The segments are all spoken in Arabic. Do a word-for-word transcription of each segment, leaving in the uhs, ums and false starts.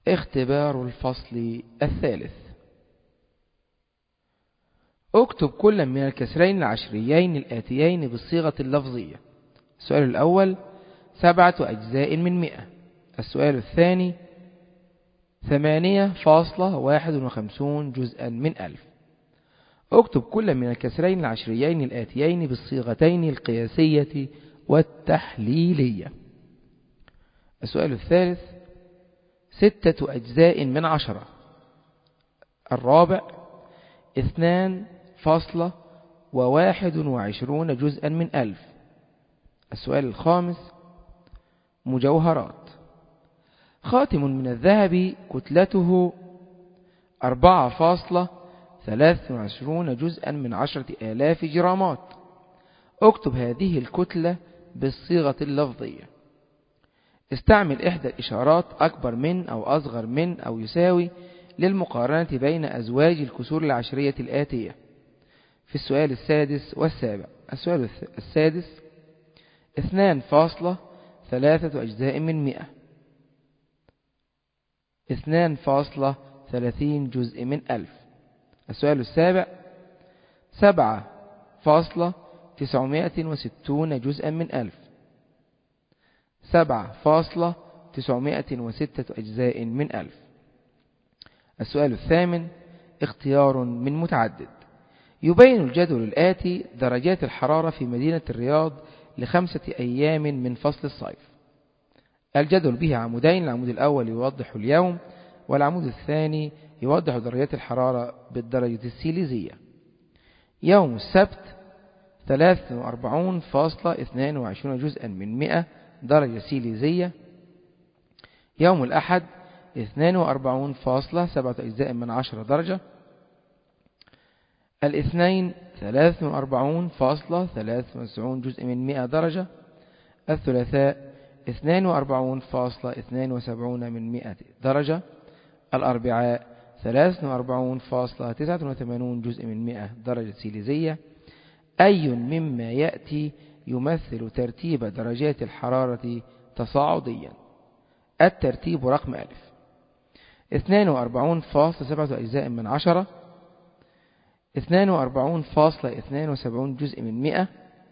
اختبار الفصل الثالث. اكتب كل من الكسرين العشريين الآتيين بالصيغة اللفظية. السؤال الأول: سبعة أجزاء من مئة. السؤال الثاني: ثمانية فاصلة واحد وخمسون جزءا من ألف. اكتب كل من الكسرين العشريين الآتيين بالصيغتين القياسية والتحليلية. السؤال الثالث: ستة أجزاء من عشرة. الرابع: اثنان فاصلة وواحد وعشرون جزءا من ألف. السؤال الخامس: مجوهرات. خاتم من الذهب كتلته أربعة فاصلة ثلاثة وعشرون جزءا من عشرة آلاف جرامات. اكتب هذه الكتلة بالصيغة اللفظية. استعمل إحدى الإشارات أكبر من أو أصغر من أو يساوي للمقارنة بين أزواج الكسور العشرية الآتية في السؤال السادس والسابع. السؤال السادس: اثنان فاصلة ثلاثة أجزاء من مئة. اثنان فاصلة ثلاثين جزء من ألف. السؤال السابع: سبعة فاصلة تسعمائة وستون جزءا من ألف. سبعة فاصلة تسعمائة وستة أجزاء من ألف. السؤال الثامن: اختيار من متعدد. يبين الجدول الآتي درجات الحرارة في مدينة الرياض لخمسة أيام من فصل الصيف. الجدول به عمودين: العمود الأول يوضح اليوم، والعمود الثاني يوضح درجات الحرارة بالدرجة السيليزية. يوم السبت: ثلاثة وأربعين فاصلة اثنين وعشرين جزءا من مئة درجة سيليزية. يوم الأحد: اثنان وأربعين فاصلة سبعة أجزاء من عشرة درجة. الاثنين: ثلاثة وأربعين فاصلة ثلاثة وتسعين جزء من مئة درجة. الثلاثاء: اثنان وأربعين فاصلة اثنين وسبعين من مئة درجة. الأربعاء: ثلاثة وأربعين فاصلة تسعة وثمانين جزء من مئة درجة سيليزية. أي مما يأتي يمثل ترتيب درجات الحرارة تصاعديا؟ الترتيب رقم ألف: اثنان وأربعين فاصلة سبعة أجزاء من عشرة. اثنان وأربعين فاصلة اثنين وسبعين جزء من مئة.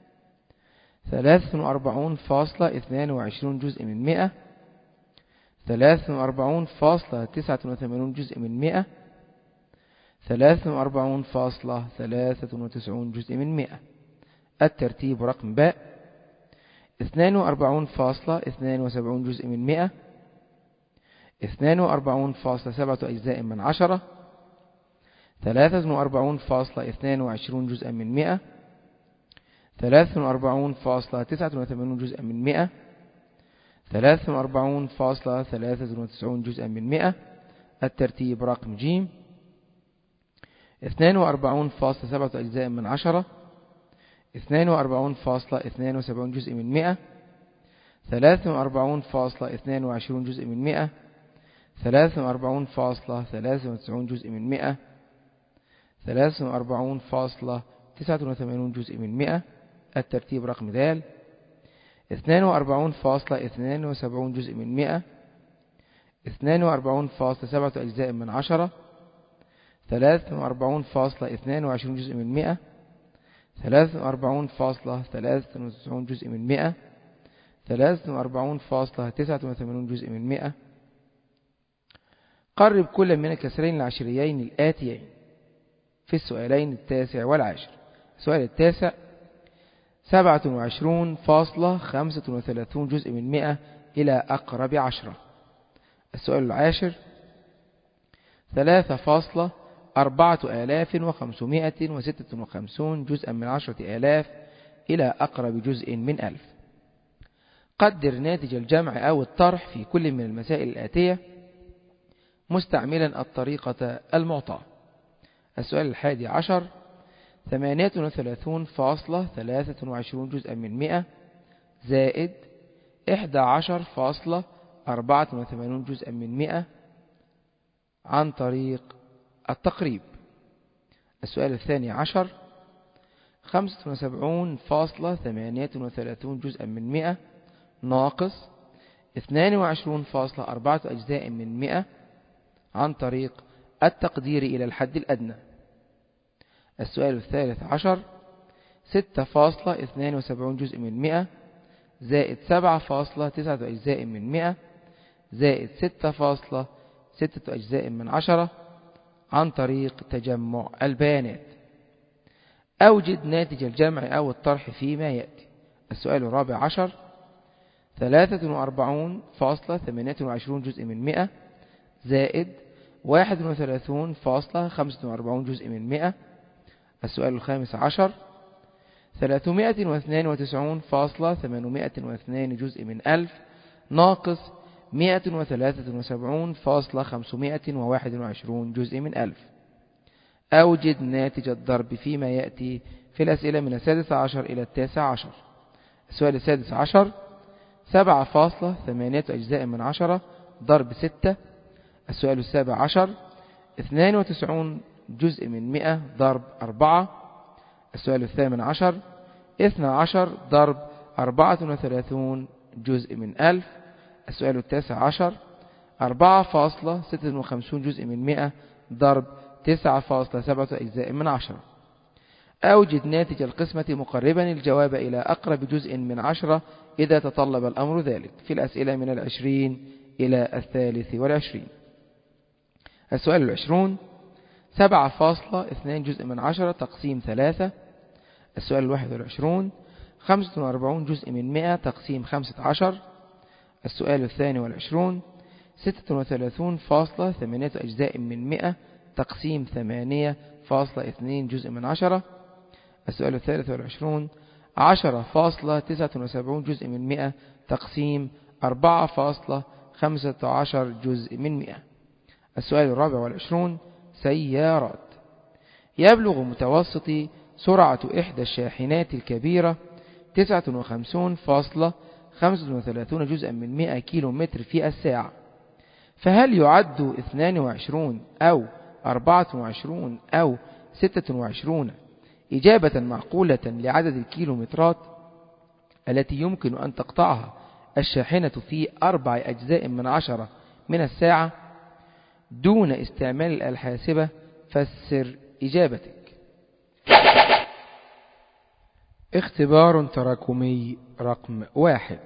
ثلاثة وأربعين فاصلة اثنين وعشرين جزء من مئة. ثلاثة وأربعين فاصلة تسعة وثمانين جزء من مئة. ثلاثة وأربعين فاصلة ثلاثة وتسعين جزء من مئة. الترتيب رقم باء: اثنان وأربعين فاصلة اثنين وسبعين جزء من مئة. اثنان وأربعين فاصلة سبعة أجزاء من عشرة. ثلاثة وأربعين فاصلة اثنين وعشرين جزءا من مئة. ثلاثة وأربعين فاصلة تسعة وثمانين جزءا من مئة. ثلاثة وأربعين فاصلة ثلاثة وتسعين جزءا من مئة. الترتيب رقم جيم: اثنان وأربعين فاصلة سبعة أجزاء من عشرة. اثنان وأربعين فاصلة اثنين وسبعين جزء من مئة. ثلاثة وأربعين فاصلة اثنين وعشرين جزء من مئة. ثلاثة وأربعين فاصلة ثلاثة وتسعين جزء من مئة. ثلاثة وأربعين فاصلة تسعة وثمانين جزء من مئة. الترتيب رقم د: اثنان وأربعين فاصلة اثنين وسبعين جزء من مئة. اثنان وأربعين فاصلة سبعة أجزاء من عشرة. ثلاثة وأربعين فاصلة اثنين وعشرين جزء من مئة. ثلاثة وأربعين فاصلة ثلاثة وتسعين جزء من مئة. ثلاثة وأربعين فاصلة تسعة وثمانين جزء من مئة. قرب كل من الكسرين العشريين الآتيين في السؤالين التاسع والعاشر. السؤال التاسع: سبعة وعشرون فاصلة خمسة وثلاثين جزء من مئة إلى أقرب عشرة. السؤال العاشر: ثلاثة فاصلة أربعة آلاف وخمسمائة وستة وخمسين جزءا من عشرة آلاف إلى أقرب جزء من ألف. قدر ناتج الجمع أو الطرح في كل من المسائل الآتية مستعملا الطريقة المعطاة. السؤال الحادي عشر: ثمانية وثلاثون فاصلة ثلاثة وعشرين جزءا من مئة زائد إحدى عشر فاصلة أربعة وثمانين جزءا من مئة عن طريق التقريب. السؤال الثاني عشر: خمسة وسبعون فاصلة ثمانية وثلاثين جزءا من مئة ناقص اثنان وعشرون فاصلة أربعة أجزاء من مئة عن طريق التقدير إلى الحد الأدنى. السؤال الثالث عشر: ستة فاصلة اثنان وسبعين جزء من مئة زائد سبعة فاصلة تسعة أجزاء من مئة زائد ستة فاصلة ستة أجزاء من عشرة عن طريق تجمع البيانات. أوجد ناتج الجمع أو الطرح فيما يأتي. السؤال الرابع عشر: ثلاثة وأربعون فاصلة ثمانية وعشرين جزء من مئة زائد واحد وثلاثون فاصلة خمسة وأربعين جزء من مئة. السؤال الخامس عشر: ثلاثمائة واثنان وتسعون فاصلة ثمانمائة واثنين جزء من ألف ناقص مائة وثلاثة وسبعون فاصلة خمسمائة وواحد وعشرين جزء من ألف. أوجد ناتج الضرب فيما يأتي في الأسئلة من السادس عشر إلى التاسع عشر. السؤال السادس عشر: سبعة فاصلة ثمانية أجزاء من عشرة ضرب ستة. السؤال السابع عشر: اثنان وتسعون جزء من مئة ضرب أربعة. السؤال الثامن عشر: اثنى عشر ضرب أربعة وثلاثون جزء من ألف. السؤال التاسع عشر: أربعة فاصلة ستة وخمسين جزء من مئة ضرب تسعة فاصلة سبعة أجزاء من عشرة. أوجد ناتج القسمة مقربا الجواب إلى أقرب جزء من عشرة إذا تطلب الأمر ذلك في الأسئلة من العشرين إلى الثالث والعشرين. السؤال العشرون: سبعة فاصلة اثنان جزء من عشرة تقسيم ثلاثة. السؤال الواحد والعشرون: خمسة وأربعون جزء من مئة تقسيم خمسة عشر. السؤال الثاني والعشرون: ستة وثلاثون فاصلة ثمانية أجزاء من مئة تقسيم ثمانية فاصلة اثنين جزء من عشرة. السؤال الثالث والعشرون: عشرة فاصلة تسعة وسبعون جزء من مئة تقسيم أربعة فاصلة خمسة عشر جزء من مئة. السؤال الرابع والعشرون: سيارات. يبلغ متوسط سرعة إحدى الشاحنات الكبيرة تسعة وخمسين فاصلة خمسة وثلاثين جزءا من مئة كيلو متر في الساعة، فهل يعد اثنان وعشرون أو أربعة وعشرون أو ستة وعشرون إجابة معقولة لعدد الكيلومترات التي يمكن أن تقطعها الشاحنة في أربع أجزاء من عشرة من الساعة دون استعمال الحاسبة؟ فسر إجابتك. اختبار تراكمي رقم واحد.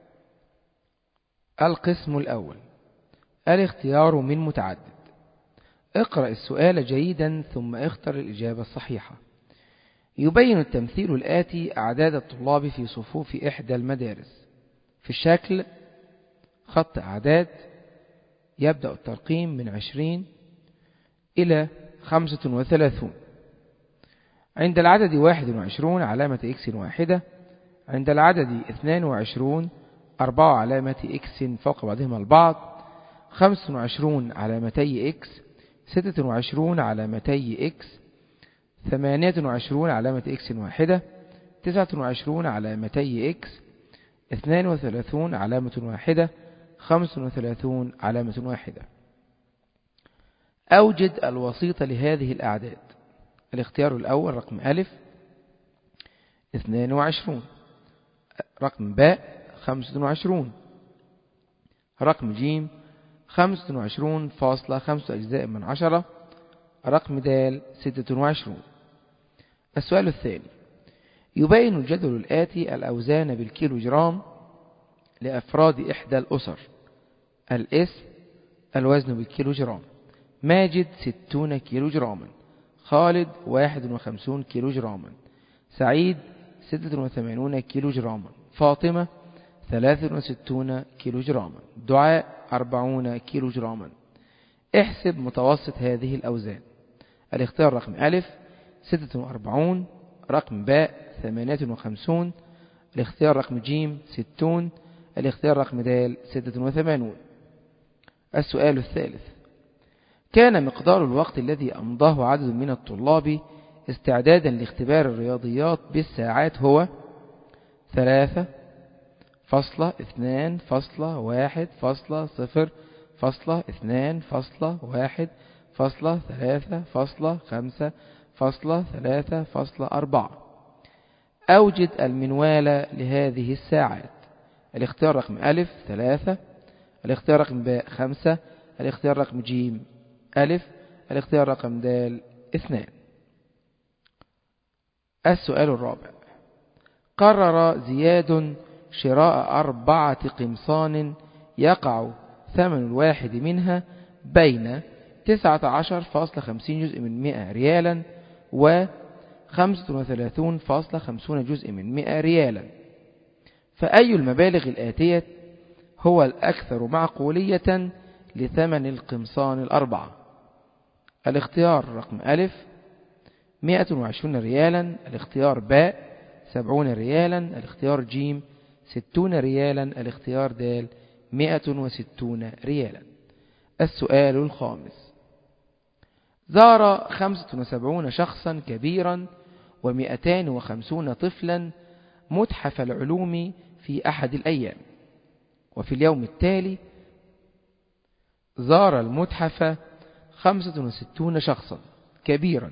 القسم الأول: الاختيار من متعدد. اقرأ السؤال جيدا ثم اختر الإجابة الصحيحة. يبين التمثيل الآتي أعداد الطلاب في صفوف إحدى المدارس. في الشكل خط أعداد يبدأ الترقيم من عشرين إلى خمسة وثلاثون. عند العدد واحد وعشرون علامة إكس واحدة، عند العدد اثنان وعشرون أربعة علامة إكس فوق بعضهما البعض، خمس وعشرون علامتي إكس، ستة وعشرون علامتي إكس، ثمانية وعشرون علامة إكس واحدة، تسعة وعشرون علامتي إكس، اثنان وثلاثون علامة واحدة، خمس وثلاثون علامة واحدة. أوجد الوسيط لهذه الأعداد. الاختيار الأول رقم ألف اثنان وعشرون، رقم باء خمسة وعشرون، رقم جيم خمسة وعشرون فاصلة خمسة أجزاء من عشرة، رقم دال ستة وعشرون. السؤال الثاني: يبين الجدول الآتي الأوزان بالكيلوجرام لأفراد إحدى الأسر. الاسم الوزن بالكيلوجرام: ماجد ستون كيلوجراما، خالد واحد وخمسون كيلوجراما، سعيد ستة وثمانون كيلوجراما، فاطمة ثلاث وستون كيلوجراما، دعاء أربعون كيلوجراما. احسب متوسط هذه الأوزان. الاختيار رقم ألف ستة وأربعون، رقم باء ثمانية وخمسون، الاختيار رقم جيم ستون، الاختيار رقم دال ستة وثمانون. السؤال الثالث: كان مقدار الوقت الذي أمضاه عدد من الطلاب استعدادا لاختبار الرياضيات بالساعات هو ثلاثة فاصلة اثنان فاصلة واحد فاصلة صفر فاصلة اثنان فاصلة واحد فاصلة ثلاثة فاصلة خمسة فاصلة ثلاثة فاصلة أربعة. أوجد المنوال لهذه الساعات. الاختيار رقم ألف ثلاثة، الاختيار رقم باء خمسة، الاختيار رقم جيم ألف. الاختيار رقم د اثنان. السؤال الرابع: قرر زياد شراء أربعة قمصان يقع ثمن الواحد منها بين تسعة عشر فاصلة خمسين جزء من مئة ريالا و خمسة وثلاثون فاصلة خمسين جزء من مئة ريالا، فأي المبالغ الآتية هو الأكثر معقولية لثمن القمصان الأربعة؟ الاختيار رقم ألف مئة وعشرين ريالا، الاختيار باء سبعون ريالا، الاختيار جيم ستون ريالا، الاختيار دال مئة وستون ريالا. السؤال الخامس: زار خمسة وسبعون شخصا كبيرا ومئتان وخمسون طفلا متحف العلوم في أحد الأيام، وفي اليوم التالي زار المتحف خمسة وستون شخصا كبيرا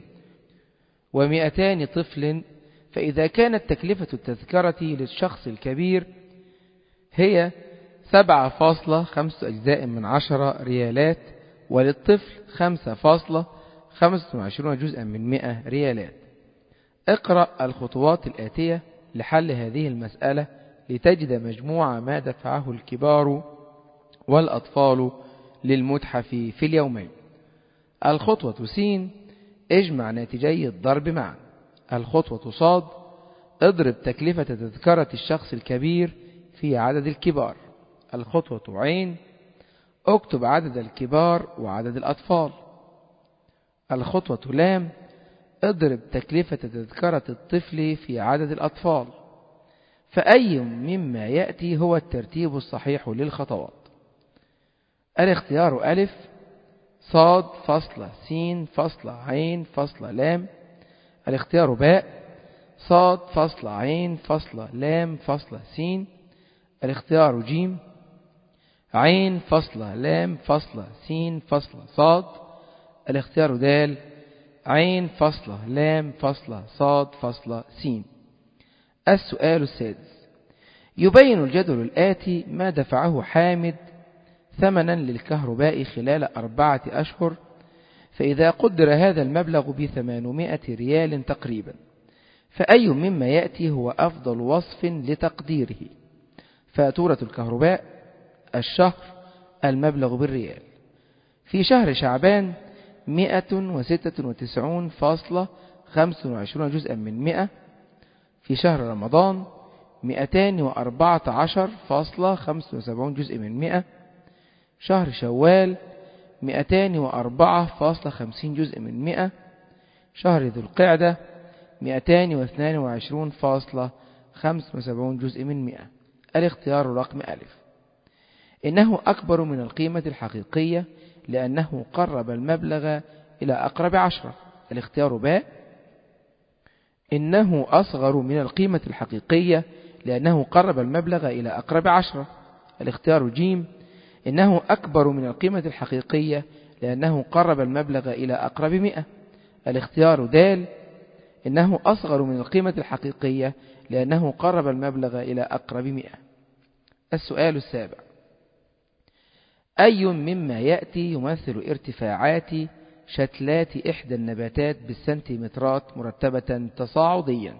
ومئتان طفل، فإذا كانت تكلفة التذكرة للشخص الكبير هي سبعة فاصلة خمسة أجزاء من عشرة ريالات، وللطفل خمسة فاصلة خمسة وعشرين جزءا من مئة ريالات، اقرأ الخطوات الآتية لحل هذه المسألة لتجد مجموع ما دفعه الكبار والأطفال للمتحف في اليومين. الخطوة س: اجمع ناتجي الضرب معا. الخطوة ص: اضرب تكلفة تذكرة الشخص الكبير في عدد الكبار. الخطوة ع: اكتب عدد الكبار وعدد الأطفال. الخطوة ل: اضرب تكلفة تذكرة الطفل في عدد الأطفال. فأي مما يأتي هو الترتيب الصحيح للخطوات؟ الاختيار ألف صاد فاصلة سين فاصلة عين فاصلة لام، الاختيار باء صاد فاصلة عين فاصلة لام فاصلة سين، الاختيار جيم عين فاصلة لام فاصلة سين فاصلة صاد، الاختيار دال عين فاصلة لام فاصلة صاد فاصلة سين. السؤال السادس: يبين الجدول الآتي ما دفعه حامد ثمنا للكهرباء خلال أربعة أشهر، فإذا قدر هذا المبلغ بثمانمائة ريال تقريبا، فأي مما يأتي هو أفضل وصف لتقديره؟ فاتورة الكهرباء، الشهر، المبلغ بالريال. في شهر شعبان مئة وستة وتسعون فاصلة خمسة وعشرين جزءا من مئة، في شهر رمضان مئتان وأربعة عشر فاصلة خمسة وسبعين جزء من مئة، شهر شوال مئتان وأربعة فاصلة خمسين جزء من مئة، شهر ذو القعدة مئتان واثنان وعشرون فاصلة خمسة وسبعين جزء من مئة. الاختيار رقم ألف: إنه أكبر من القيمة الحقيقية لأنه قرب المبلغ إلى أقرب عشرة. الاختيار باء: إنه أصغر من القيمة الحقيقية لأنه قرب المبلغ إلى أقرب عشرة. الاختيار جيم: إنه أكبر من القيمة الحقيقية لأنه قرب المبلغ إلى أقرب مئة. الاختيار دال: إنه أصغر من القيمة الحقيقية لأنه قرب المبلغ إلى أقرب مئة. السؤال السابع: أي مما يأتي يمثل ارتفاعات شتلات إحدى النباتات بالسنتيمترات مرتبة تصاعديا؟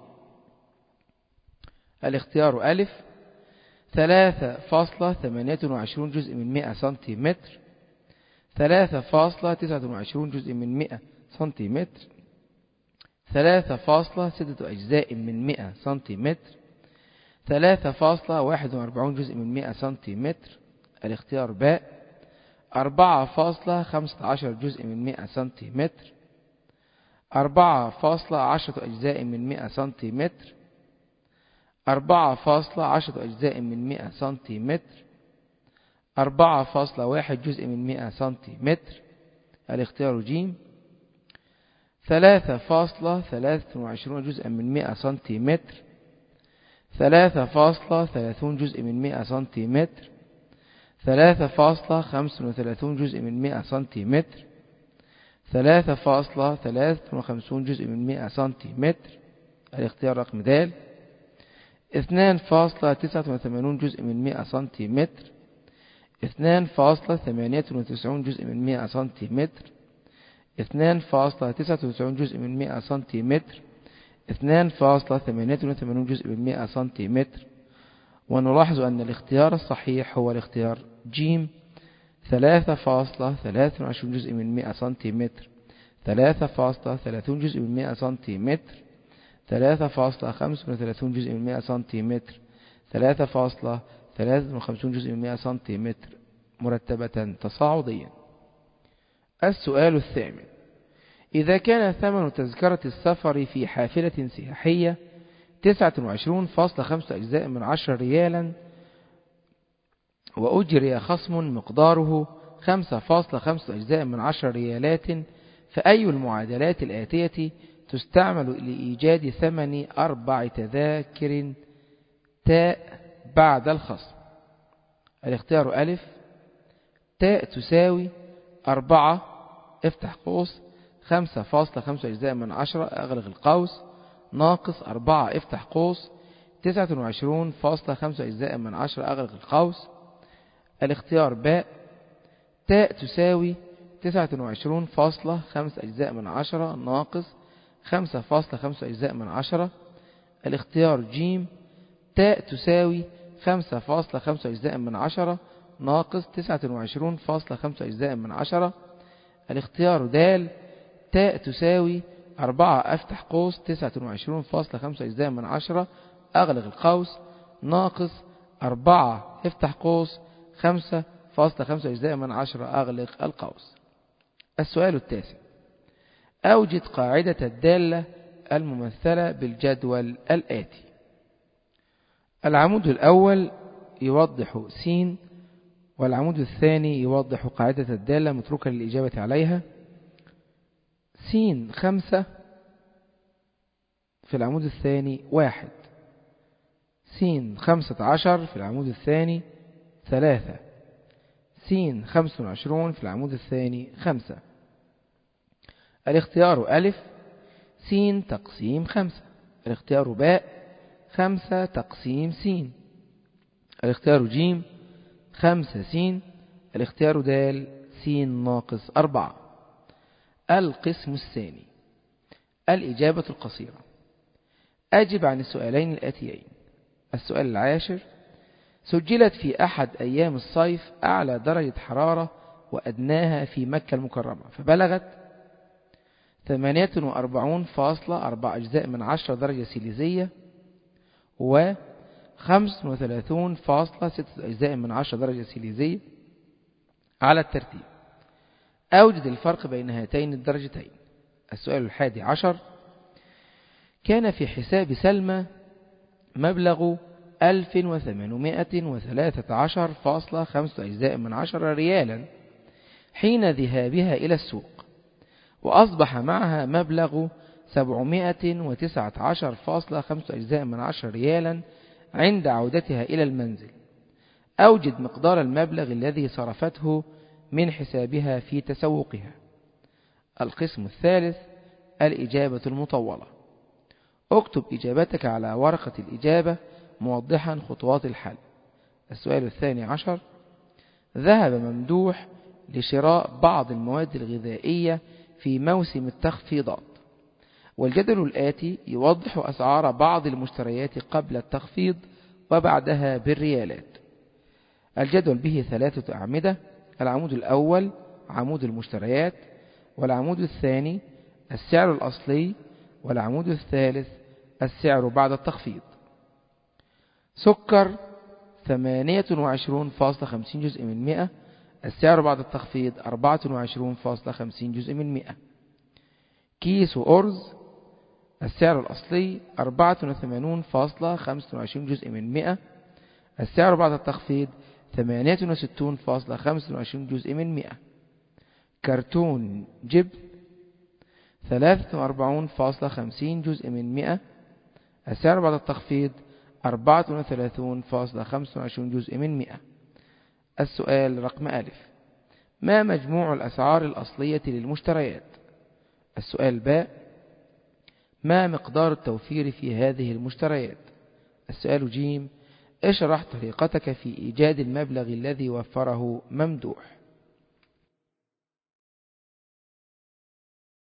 الاختيار ألف ثلاثة فاصلة ثمانية وعشرين جزء من مئة سنتيمتر، ثلاثة فاصلة تسعة وعشرين جزء من مئة سنتيمتر، ثلاثة فاصلة ستة أجزاء من مئة سنتيمتر، ثلاثة فاصلة واحد وأربعين جزء من مئة سنتيمتر. الاختيار باء أربعة فاصلة خمسة عشر جزء من مئة سنتيمتر، أربعة فاصلة عشرة أجزاء من مئة سنتيمتر، أربعة فاصلة عشرة أجزاء من مئة سنتيمتر، أربعة فاصلة واحد جزء من مئة سنتيمتر. الاختيار جيم ثلاثة فاصلة ثلاثة وعشرين جزءا من مئة سنتيمتر، ثلاثة فاصلة ثلاثين جزء من مئة سنتيمتر، ثلاثة فاصلة خمسة وثلاثين جزء من مئة سنتيمتر، ثلاثة فاصلة ثلاثة وخمسين جزء من مئة سنتيمتر. الاختيار رقم د اثنان فاصلة تسعة وثمانين جزء من مئة سنتيمتر، اثنان فاصلة ثمانية وتسعين جزء من مئة سنتيمتر، اثنان فاصلة تسعة وتسعين جزء من مئة سنتيمتر، اثنان فاصلة ثمانية وثمانين جزء من مئة سنتيمتر. ونلاحظ أن الاختيار الصحيح هو الاختيار جيم، ثلاثة فاصلة ثلاثة وعشرين جزء من مئة سنتيمتر، ثلاثة فاصلة ثلاثين جزء من مئة سنتيمتر، ثلاثة فاصلة خمسة وثلاثين جزء من مئة سنتيمتر، ثلاثة فاصلة ثلاثة وخمسين جزء من مئة سنتيمتر مرتبة تصاعديا. السؤال الثامن: إذا كان ثمن تذكرة السفر في حافلة سياحية تسعة وعشرين فاصلة خمسة أجزاء من عشرة ريالا، وأجري خصم مقداره خمسة فاصلة خمسة أجزاء من عشرة ريالات، فأي المعادلات الآتية تستعمل لإيجاد ثمن أربع تذاكر تاء بعد الخصم؟ الاختيار ألف: تاء تساوي أربعة افتح قوس خمسة فاصلة خمسة أجزاء من عشرة أغلق القوس ناقص أربعة افتح قوس تسعة وعشرين فاصلة خمسة أجزاء من عشرة أغلق القوس. الاختيار باء: تاء تساوي تسعة وعشرين فاصلة خمسة أجزاء من عشرة ناقص خمسة فاصلة خمسة أجزاء من عشرة. الاختيار جيم: تاء تساوي خمسة فاصلة خمسة أجزاء من عشرة ناقص تسعة وعشرين فاصلة خمسة أجزاء من عشرة. الاختيار دال: تاء تساوي أربعة افتح قوس تسعة وعشرين فاصلة خمسة أجزاء من عشرة أغلق القوس ناقص أربعة افتح قوس خمسة فاصلة خمسة أجزاء من عشرة أغلق القوس. السؤال التاسع: أوجد قاعدة الدالة الممثلة بالجدول الآتي. العمود الأول يوضح س، والعمود الثاني يوضح قاعدة الدالة متروكة للإجابة عليها. س خمسة في العمود الثاني واحد، س خمسة عشر في العمود الثاني ثلاثة، س خمسة وعشرون في العمود الثاني خمسة. الاختيار ألف: س تقسيم خمسة. الاختيار باء: خمسة تقسيم س. الاختيار جيم: خمسة س. الاختيار دال: س ناقص أربعة. القسم الثاني: الإجابة القصيرة. أجب عن السؤالين الآتيين. السؤال العاشر: سجلت في أحد أيام الصيف أعلى درجة حرارة وأدناها في مكة المكرمة فبلغت ثمانية وأربعين فاصلة أربعة أجزاء من عشرة درجة سيليزية و خمسة وثلاثين فاصلة ستة أجزاء من عشرة درجة سيليزية على الترتيب. أوجد الفرق بين هاتين الدرجتين. السؤال الحادي عشر: كان في حساب سلمى مبلغ ألف وثمانمائة وثلاثة عشر فاصلة خمسة أجزاء من عشرة ريالا حين ذهابها إلى السوق، وأصبح معها مبلغ سبعمائة وتسعة عشر فاصلة خمسة أجزاء من عشرة ريالا عند عودتها إلى المنزل. أوجد مقدار المبلغ الذي صرفته من حسابها في تسوقها. القسم الثالث: الإجابة المطولة. اكتب إجابتك على ورقة الإجابة موضحا خطوات الحل. السؤال الثاني عشر: ذهب ممدوح لشراء بعض المواد الغذائية في موسم التخفيضات، والجدول الآتي يوضح أسعار بعض المشتريات قبل التخفيض وبعدها بالريالات. الجدول به ثلاثة أعمدة: العمود الأول عمود المشتريات، والعمود الثاني السعر الأصلي، والعمود الثالث السعر بعد التخفيض. سكر ثمانية وعشرين فاصلة خمسين جزء من مئة، السعر بعد التخفيض أربعة وعشرين فاصلة خمسين جزء من مئة. كيس أرز السعر الأصلي أربعة وثمانين فاصلة خمسة وعشرين جزء من مئة، السعر بعد التخفيض ثمانية وستين فاصلة خمسة وعشرين جزء من مئة. كرتون جبن ثلاثة وأربعين فاصلة خمسين جزء من مئة، السعر بعد التخفيض أربعة وثلاثين فاصلة خمسة وعشرين جزء من مئة. السؤال رقم ألف: ما مجموع الأسعار الأصلية للمشتريات؟ السؤال باء: ما مقدار التوفير في هذه المشتريات؟ السؤال جيم: اشرح طريقتك في إيجاد المبلغ الذي وفره ممدوح.